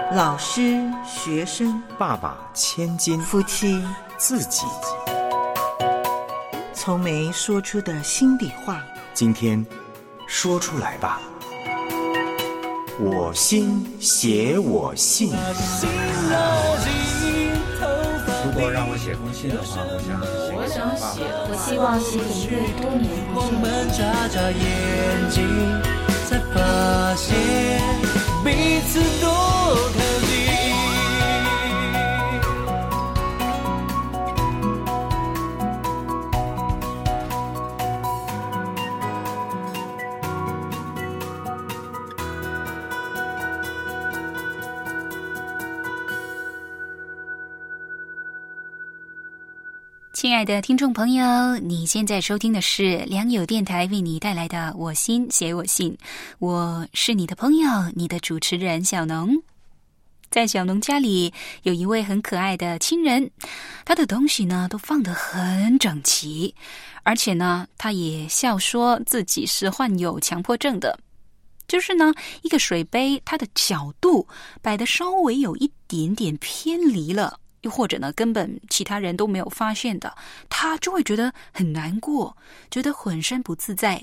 老师、学生， 爸爸千金， 夫妻， 自己。 从没说出的心里话， 今天说出来吧。我心写我信。 如果让我写封信的话， 我希望写给一位多年不见的眨眨眼睛，才发现彼此多靠近。 亲爱的听众朋友，你现在收听的是良友电台为你带来的我心写我信，我是你的朋友，你的主持人小农。在小农家里有一位很可爱的亲人，他的东西呢都放得很整齐，而且呢他也笑说自己是患有强迫症的，就是呢一个水杯它的角度摆得稍微有一点点偏离了，又或者呢根本其他人都没有发现的，他就会觉得很难过，觉得浑身不自在。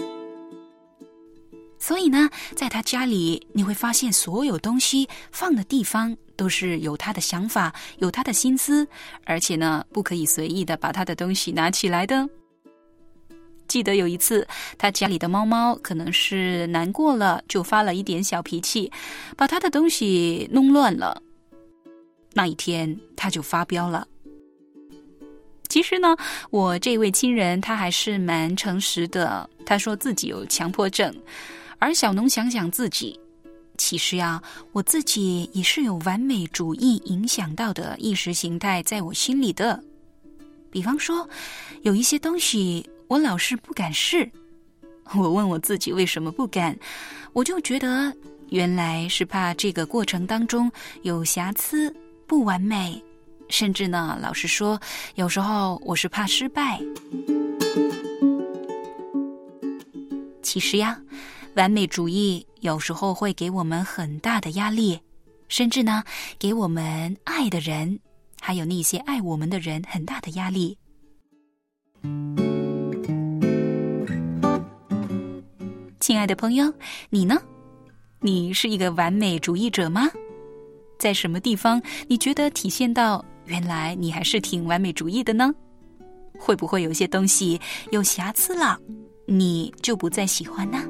所以呢在他家里你会发现所有东西放的地方都是有他的想法，有他的心思，而且呢不可以随意的把他的东西拿起来的。记得有一次他家里的猫猫可能是难过了，就发了一点小脾气，把他的东西弄乱了。那一天他就发飙了。其实呢我这位亲人他还是蛮诚实的，他说自己有强迫症，而小农想想自己，其实啊我自己也是有完美主义影响到的意识形态在我心里的。比方说有一些东西我老是不敢试，我问我自己为什么不敢，我就觉得原来是怕这个过程当中有瑕疵不完美，甚至呢老实说有时候我是怕失败。其实呀完美主义有时候会给我们很大的压力，甚至呢给我们爱的人还有那些爱我们的人很大的压力。亲爱的朋友，你呢？你是一个完美主义者吗？在什么地方你觉得体现到原来你还是挺完美主义的呢？会不会有些东西有瑕疵了，你就不再喜欢呢？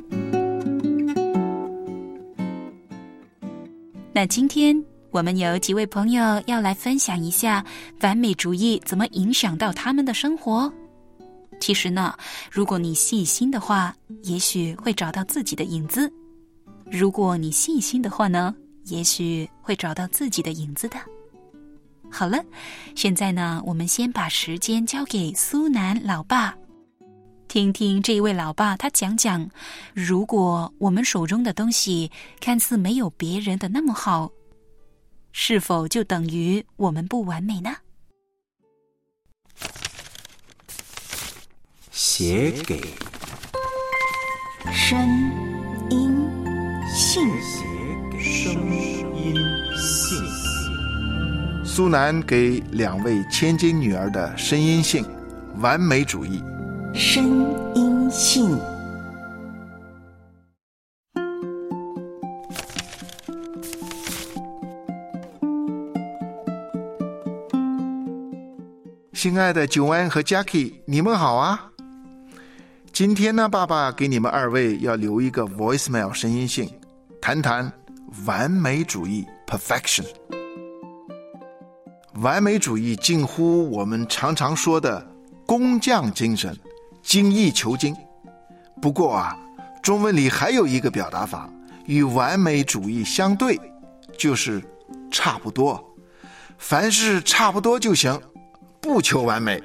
那今天我们有几位朋友要来分享一下完美主义怎么影响到他们的生活。其实呢如果你细心的话，也许会找到自己的影子，如果你细心的话呢，也许会找到自己的影子的。好了，现在呢我们先把时间交给苏南老爸，听听这一位老爸他讲讲，如果我们手中的东西看似没有别人的那么好，是否就等于我们不完美呢？ 写给声音信， 声音信。 苏南给2位千金女儿的声音信，完美主义。 声音信。 亲爱的九安和 Jackie， 你们好啊！今天呢，爸爸给你们2位要留一个 voicemail 声音信，谈谈完美主义 perfection。 完美主义近乎我们常常说的工匠精神，精益求精。不过啊，中文里还有一个表达法与完美主义相对，就是差不多。凡事差不多就行，不求完美。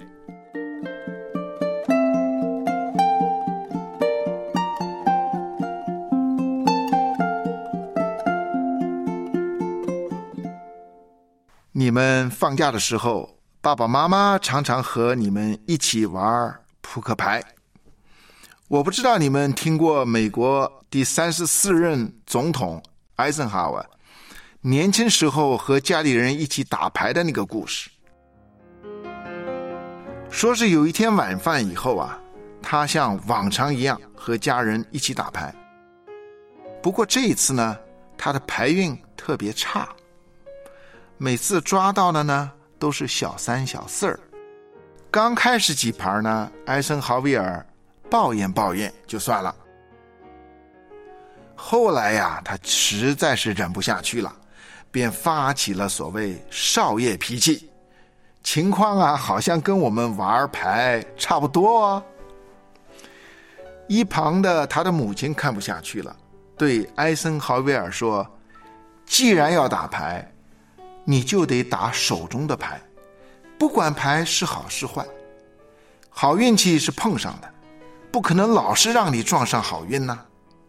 你们放假的时候，爸爸妈妈常常和你们一起玩扑克牌。我不知道你们听过美国第34任总统艾森豪威年轻时候和家里人一起打牌的那个故事。说是有一天晚饭以后啊，他像往常一样和家人一起打牌。不过这一次呢，他的牌运特别差，每次抓到的呢都是小三小四儿。刚开始几盘呢，艾森豪威尔抱怨就算了。后来呀，他实在是忍不下去了，便发起了所谓少爷脾气。情况啊，好像跟我们玩牌差不多哦。一旁的他的母亲看不下去了，对艾森豪威尔说：“既然要打牌，你就得打手中的牌，不管牌是好是坏，好运气是碰上的，不可能老是让你撞上好运呢。”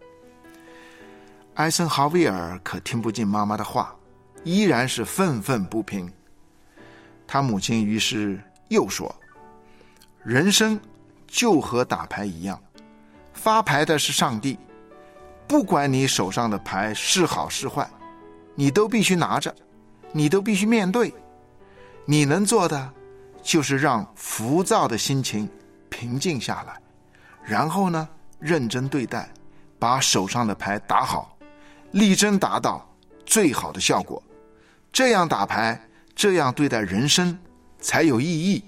艾森豪威尔可听不进妈妈的话，依然是愤愤不平。他母亲于是又说：“人生就和打牌一样，发牌的是上帝，不管你手上的牌是好是坏，你都必须拿着，你都必须面对。你能做的就是让浮躁的心情平静下来，然后呢，认真对待，把手上的牌打好，力争达到最好的效果。这样打牌，这样对待人生才有意义。”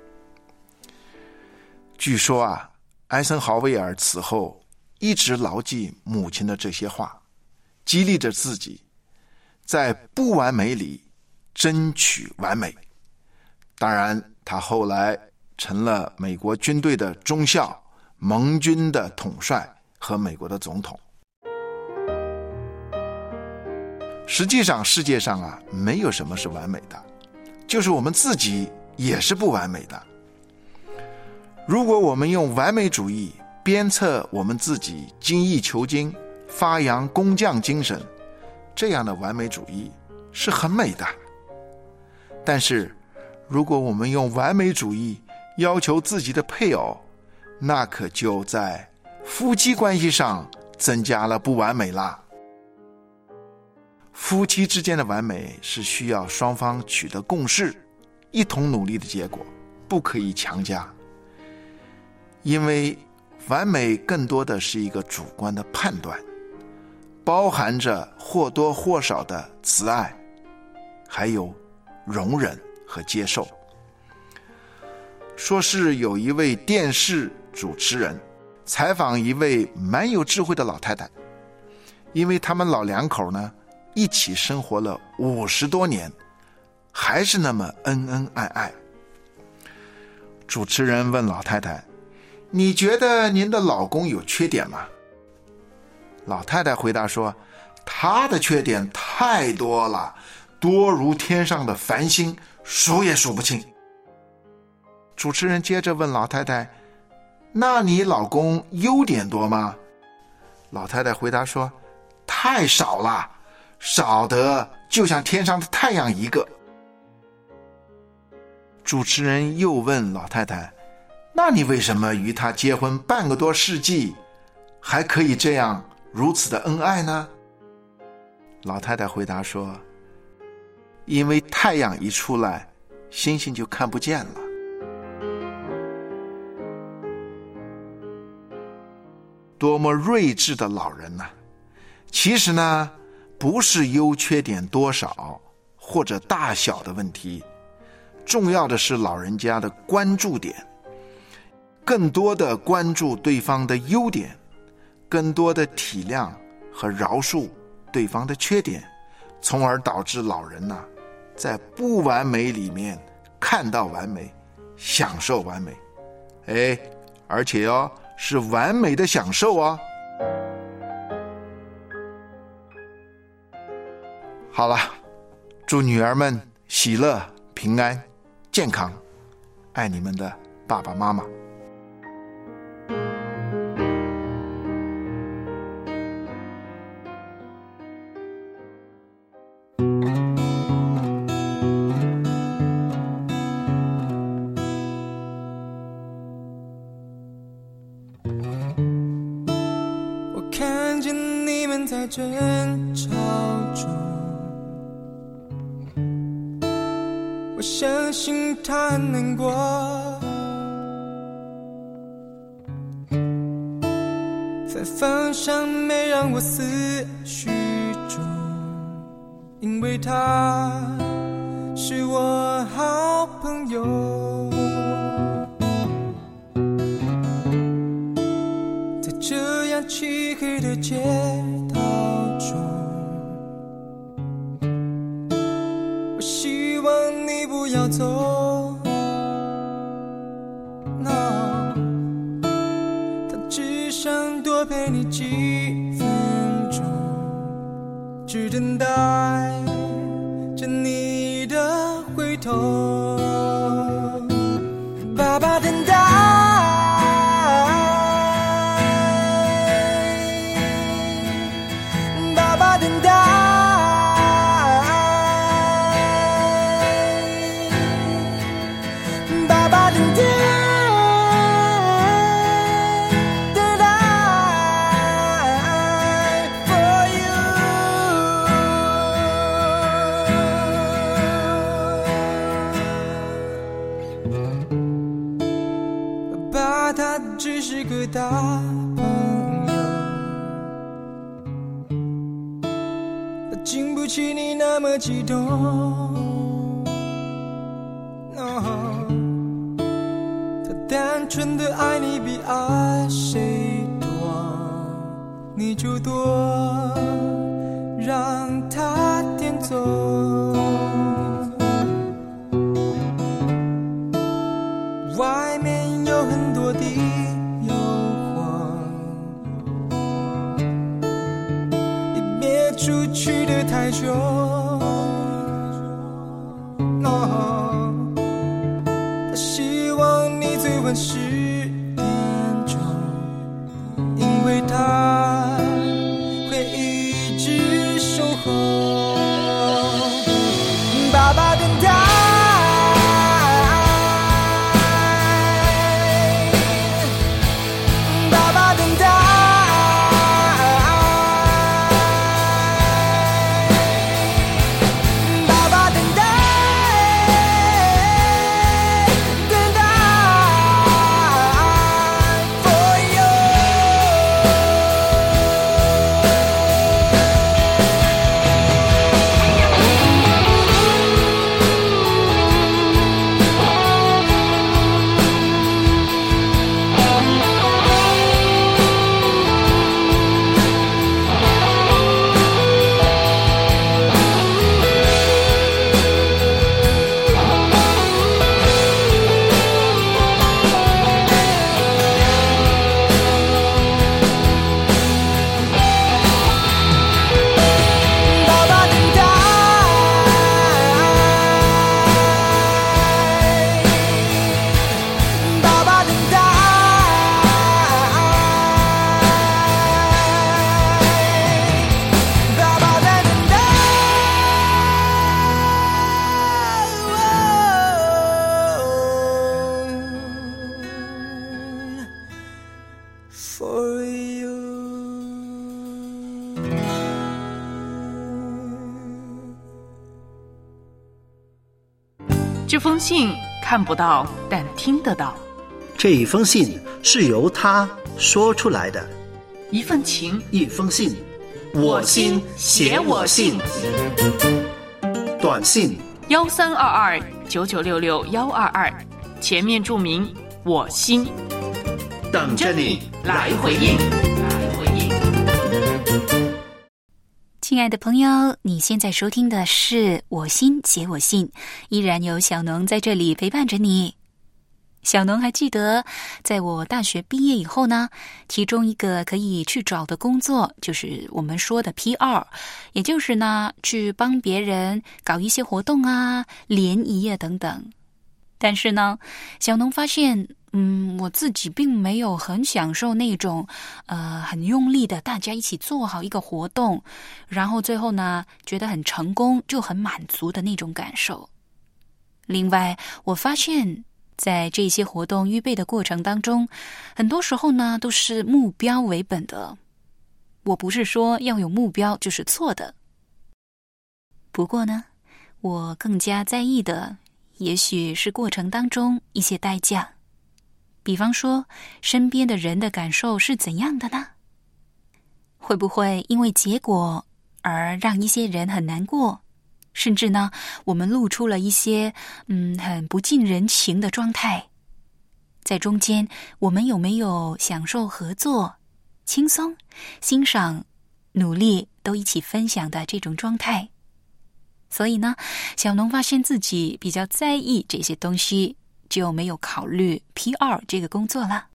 据说啊，艾森豪威尔此后一直牢记母亲的这些话，激励着自己，在不完美里争取完美。当然，他后来成了美国军队的中校、盟军的统帅和美国的总统。实际上世界上啊，没有什么是完美的，就是我们自己也是不完美的。如果我们用完美主义鞭策我们自己精益求精，发扬工匠精神，这样的完美主义是很美的。但是如果我们用完美主义要求自己的配偶，那可就在夫妻关系上增加了不完美啦。夫妻之间的完美是需要双方取得共识，一同努力的结果，不可以强加。因为完美更多的是一个主观的判断，包含着或多或少的慈爱，还有容忍和接受。说是有一位电视主持人采访一位蛮有智慧的老太太，因为他们老两口呢一起生活了50多年，还是那么恩恩爱爱。主持人问老太太：“你觉得您的老公有缺点吗？”老太太回答说：“他的缺点太多了，多如天上的繁星，数也数不清。”主持人接着问老太太：“那你老公优点多吗？”老太太回答说：“太少了，少得就像天上的太阳一个。”主持人又问老太太：“那你为什么与他结婚半个多世纪，还可以这样如此的恩爱呢？”老太太回答说：“因为太阳一出来，星星就看不见了。”多么睿智的老人啊！其实呢，不是优缺点多少或者大小的问题，重要的是老人家的关注点，更多的关注对方的优点，更多的体谅和饶恕对方的缺点，从而导致老人呢，在不完美里面看到完美，享受完美。而且是完美的享受啊！好了，祝女儿们喜乐、平安、健康，爱你们的爸爸妈妈。 我看见你们在争吵中相信他很难过，在方向没让我思绪中，因为他是我好朋友。在这样漆黑的街道中，我希望你不要走， No， 他只想多陪你几分钟，只等待着你的回头。爸爸等待，爸爸等待，爸爸等待，等待 for you。 爸爸他只是个大朋友，他经不起你那么激动。No， 他单纯的爱你比爱谁多，你就多让他点走。外面有很多的诱惑，你别出去的太久。No， 他希望你最晚10点钟，因为他会一直守候。爸爸等待，爸爸等待，爸爸等待，等待 for you。 爸爸等待，爸爸等待，爸爸在等待 for you。 这封信看不到，但听得到。 这一封信是由他说出来的， 一份情， 一封信，我心写我信。短信 132299662122，前面注明我心， 等着你来回应。 亲爱的朋友，你现在收听的是我心写我信，依然有小农在这里陪伴着你。小农还记得，在我大学毕业以后呢，其中一个可以去找的工作就是我们说的 PR， 也就是呢去帮别人搞一些活动啊、联谊啊等等。但是呢，小农发现我自己并没有很享受那种很用力的大家一起做好一个活动，然后最后呢觉得很成功就很满足的那种感受。另外我发现在这些活动预备的过程当中，很多时候呢都是目标为本的。我不是说要有目标就是错的，不过呢我更加在意的也许是过程当中一些代价。比方说，身边的人的感受是怎样的呢？会不会因为结果而让一些人很难过？甚至呢，我们露出了一些很不近人情的状态。在中间，我们有没有享受合作、轻松、欣赏、努力都一起分享的这种状态？所以呢，小农发现自己比较在意这些东西，就没有考虑 PR 这个工作了。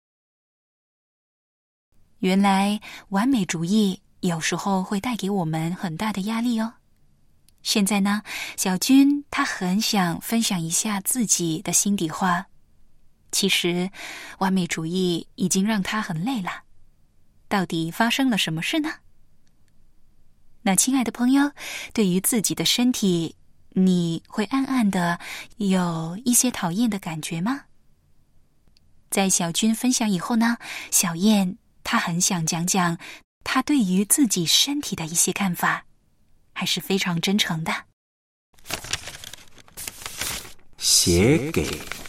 原来完美主义有时候会带给我们很大的压力哦。现在呢，小军他很想分享一下自己的心底话。其实完美主义已经让他很累了，到底发生了什么事呢？那亲爱的朋友，对于自己的身体，你会暗暗的有一些讨厌的感觉吗？在小军分享以后呢，小燕她很想讲讲她对于自己身体的一些看法，还是非常真诚的。 写给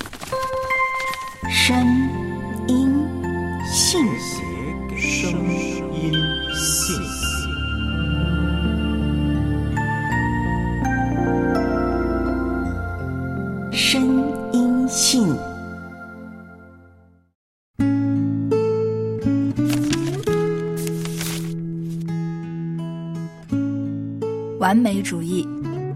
声音信， 声音信。 声音信。 完美主义。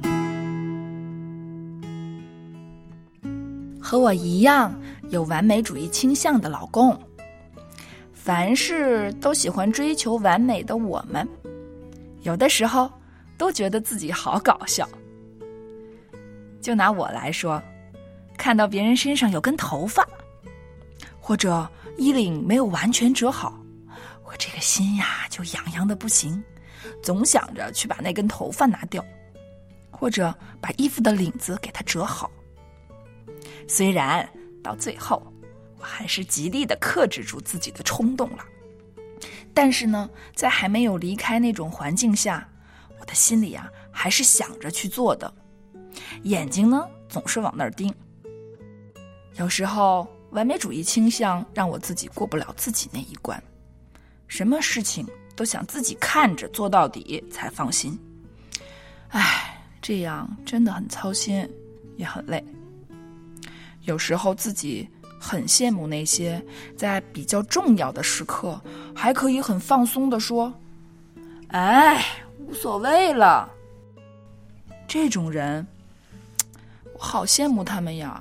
和我一样有完美主义倾向的老公，凡事都喜欢追求完美的我们，有的时候都觉得自己好搞笑。就拿我来说，看到别人身上有根头发，或者衣领没有完全折好，我这个心呀就痒痒的不行，总想着去把那根头发拿掉，或者把衣服的领子给它折好。虽然到最后我还是极力的克制住自己的冲动了，但是呢，在还没有离开那种环境下，我的心里啊还是想着去做的，眼睛呢总是往那儿盯。有时候完美主义倾向让我自己过不了自己那一关，什么事情都想自己看着做到底才放心。唉，这样真的很操心，也很累。有时候自己很羡慕那些在比较重要的时刻还可以很放松地说哎，无所谓了，这种人我好羡慕他们呀。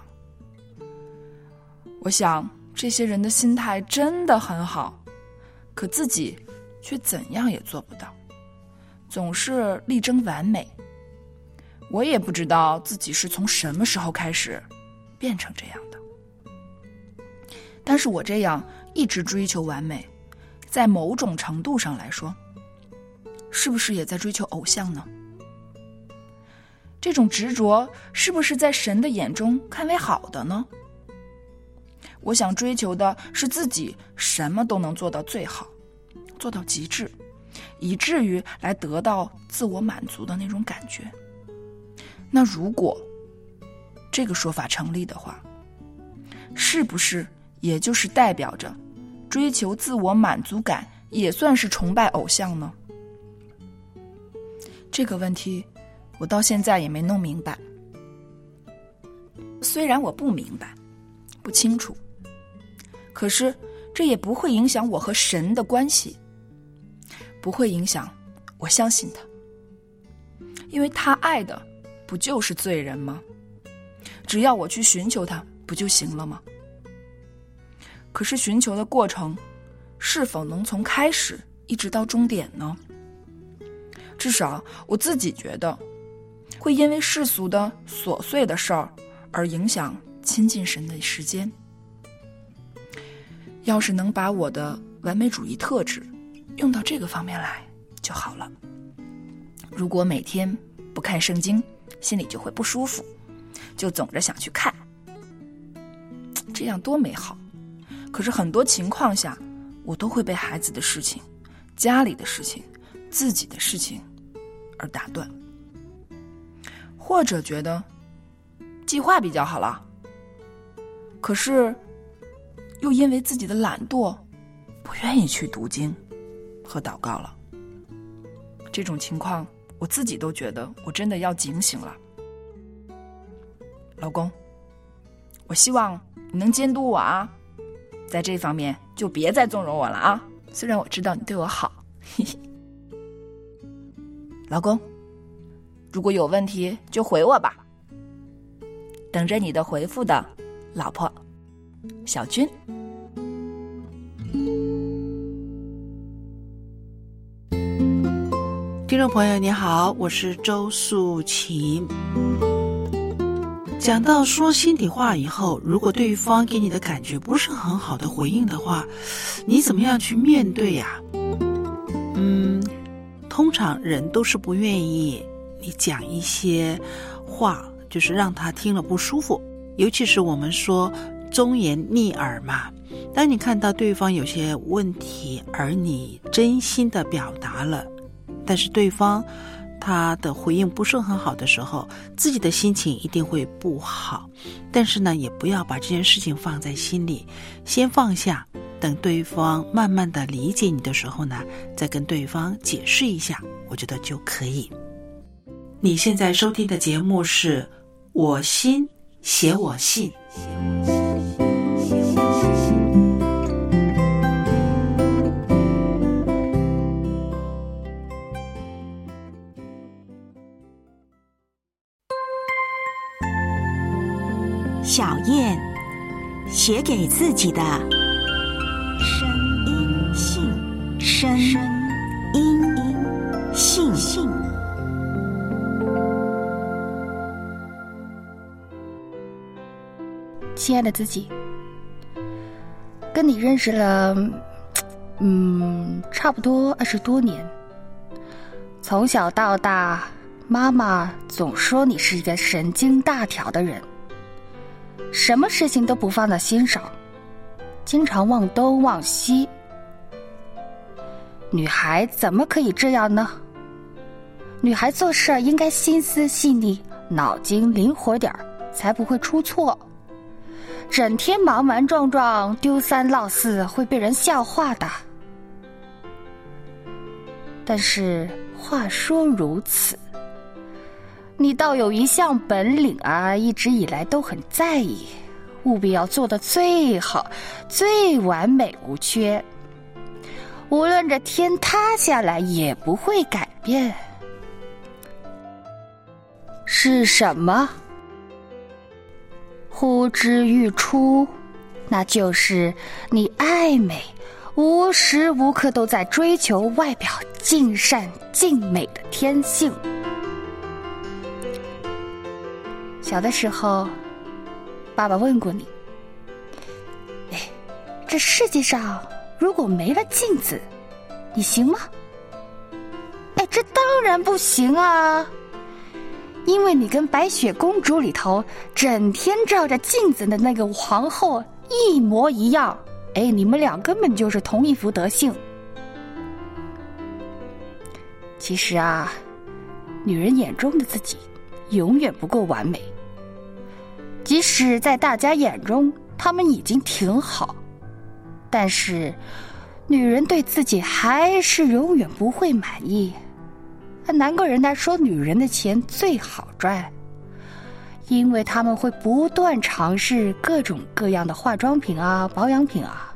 我想这些人的心态真的很好，可自己却怎样也做不到，总是力争完美。我也不知道自己是从什么时候开始变成这样的，但是我这样一直追求完美，在某种程度上来说，是不是也在追求偶像呢？这种执着是不是在神的眼中看为好的呢？我想追求的是自己什么都能做到最好，做到极致，以至于来得到自我满足的那种感觉。那如果这个说法成立的话，是不是也就是代表着追求自我满足感也算是崇拜偶像呢？这个问题我到现在也没弄明白。虽然我不明白，不清楚，可是这也不会影响我和神的关系，不会影响我相信他，因为他爱的不就是罪人吗？只要我去寻求他，不就行了吗？可是寻求的过程是否能从开始一直到终点呢？至少我自己觉得会因为世俗的琐碎的事儿而影响亲近神的时间。要是能把我的完美主义特质用到这个方面来就好了。如果每天不看圣经，心里就会不舒服，就总着想去看，这样多美好。可是很多情况下，我都会被孩子的事情、家里的事情、自己的事情而打断，或者觉得计划比较好了。可是又因为自己的懒惰，不愿意去读经和祷告了。这种情况我自己都觉得我真的要警醒了。老公，我希望你能监督我啊，在这方面就别再纵容我了啊，虽然我知道你对我好。老公，如果有问题就回我吧，等着你的回复的老婆小军。 听众朋友你好，我是周素琴。讲到说心底话以后，如果对方给你的感觉不是很好的回应的话，你怎么样去面对呀？通常人都是不愿意你讲一些话，就是让他听了不舒服，尤其是我们说忠言逆耳嘛。当你看到对方有些问题，而你真心的表达了，但是对方他的回应不是很好的时候，自己的心情一定会不好。但是呢，也不要把这件事情放在心里，先放下，等对方慢慢的理解你的时候呢，再跟对方解释一下，我觉得就可以。你现在收听的节目是我心写我信。 小燕写给自己的声音信，声音信。 亲爱的自己，跟你认识了差不多20多年，从小到大，妈妈总说你是一个神经大条的人，什么事情都不放在心上，经常忘东忘西。女孩怎么可以这样呢？女孩做事应该心思细腻，脑筋灵活点，才不会出错。整天莽莽撞撞，丢三落四，会被人笑话的。但是话说如此，你倒有一项本领啊，一直以来都很在意，务必要做得最好，最完美无缺。无论这天塌下来也不会改变。是什么？呼之欲出，那就是你爱美，无时无刻都在追求外表尽善尽美的天性。小的时候，爸爸问过你，这世界上如果没了镜子，你行吗？这当然不行啊，因为你跟白雪公主里头整天照着镜子的那个皇后一模一样，你们俩根本就是同一副德性。其实啊，女人眼中的自己永远不够完美，即使在大家眼中她们已经挺好，但是女人对自己还是永远不会满意。难怪人家说女人的钱最好赚，因为他们会不断尝试各种各样的化妆品啊、保养品啊。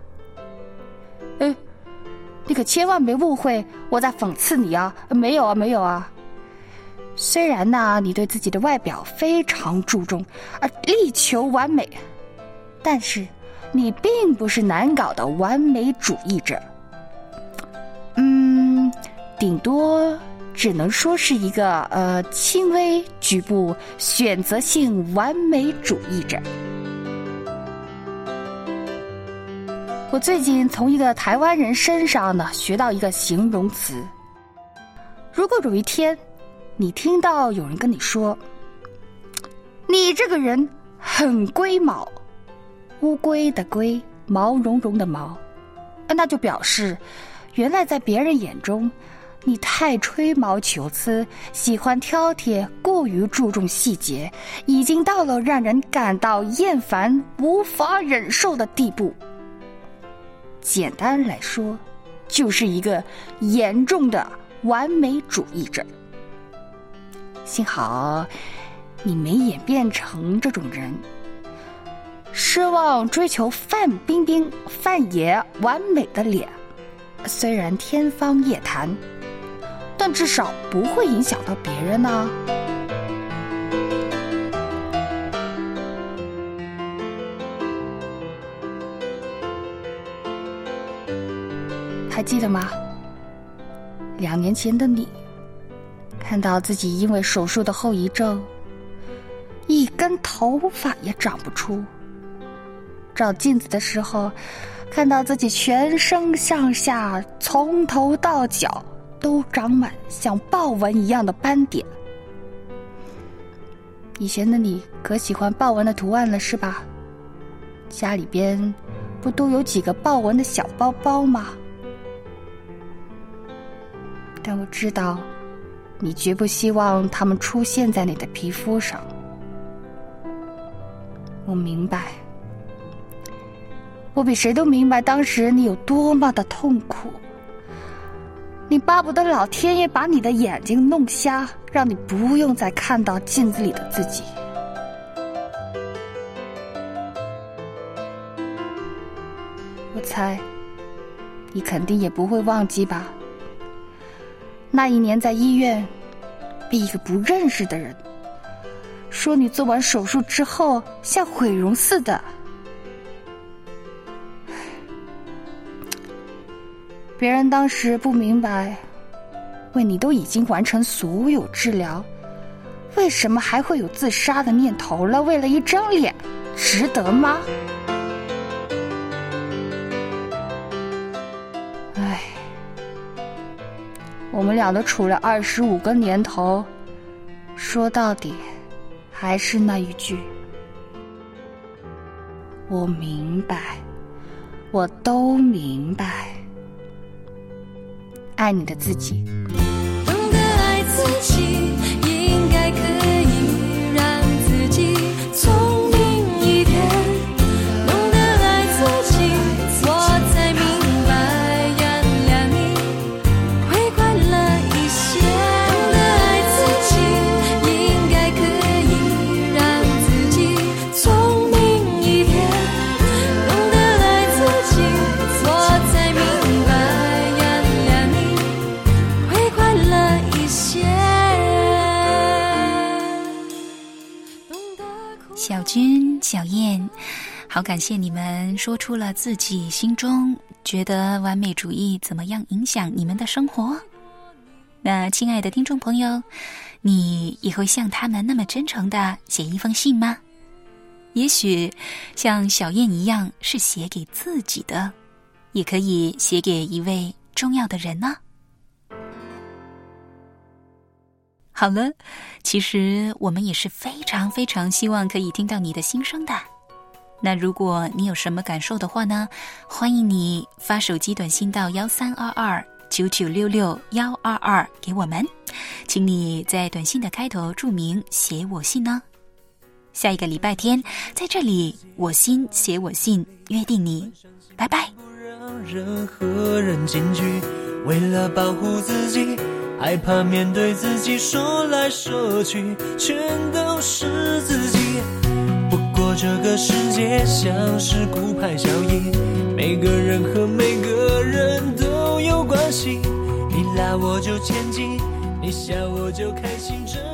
你可千万别误会我在讽刺你啊，没有啊。虽然呢，你对自己的外表非常注重，力求完美，但是你并不是难搞的完美主义者。顶多只能说是一个轻微局部选择性完美主义者。我最近从一个台湾人身上呢学到一个形容词，如果有一天你听到有人跟你说你这个人很龟毛，乌龟的龟，毛茸茸的毛，那就表示原来在别人眼中你太吹毛求疵，喜欢挑剔，过于注重细节，已经到了让人感到厌烦、无法忍受的地步。简单来说，就是一个严重的完美主义者。幸好你没演变成这种人，奢望追求范冰冰、范爷完美的脸，虽然天方夜谭，但至少不会影响到别人啊。还记得吗？2年前的你，看到自己因为手术的后遗症，一根头发也长不出。照镜子的时候，看到自己全身上下从头到脚都长满像豹纹一样的斑点。以前的你可喜欢豹纹的图案了是吧？家里边不都有几个豹纹的小包包吗？但我知道你绝不希望它们出现在你的皮肤上。我明白，我比谁都明白当时你有多么的痛苦。你巴不得老天爷把你的眼睛弄瞎，让你不用再看到镜子里的自己。我猜你肯定也不会忘记吧，那一年在医院被一个不认识的人说你做完手术之后像毁容似的。别人当时不明白，为你都已经完成所有治疗，为什么还会有自杀的念头了？为了一张脸，值得吗？唉，我们俩都处了25个年头，说到底还是那一句，我明白，我都明白。爱你的自己。 懂得爱自己，应该可以让自己聪明一点。懂得爱自己，我才明白原谅你会快乐一些。懂得爱自己，应该可以让自己聪明一点。懂得爱自己，我才明白小军、小燕，好感谢你们说出了自己心中觉得完美主义怎么样影响你们的生活。那亲爱的听众朋友，你也会像他们那么真诚地写一封信吗？也许像小燕一样是写给自己的，也可以写给一位重要的人呢。好了，其实我们也是非常非常希望可以听到你的心声的。那如果你有什么感受的话呢，欢迎你发手机短信到132299662122给我们，请你在短信的开头注明写我信呢。下一个礼拜天在这里，我心写我信，约定你，拜拜。 任何人进去，为了保护自己，害怕面对自己，说来说去全都是自己。不过这个世界像是骨牌效应，每个人和每个人都有关系，你拉我就前进，你笑我就开心，这